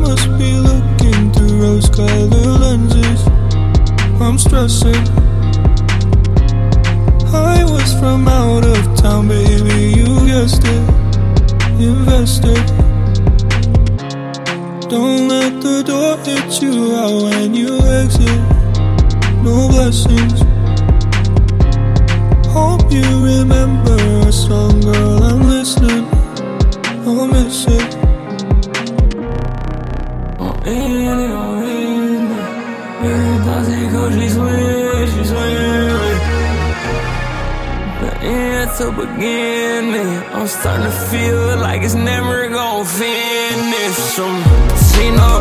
must be looking through rose-colored lenses. I'm stressing. I was from out of town, baby, you guessed it. Invested. Don't let the door hit you out when you exit. No blessings. Hope you remember a song, girl, I'm listening. I'll miss it. To begin it, I'm starting to feel like it's never gonna finish. See no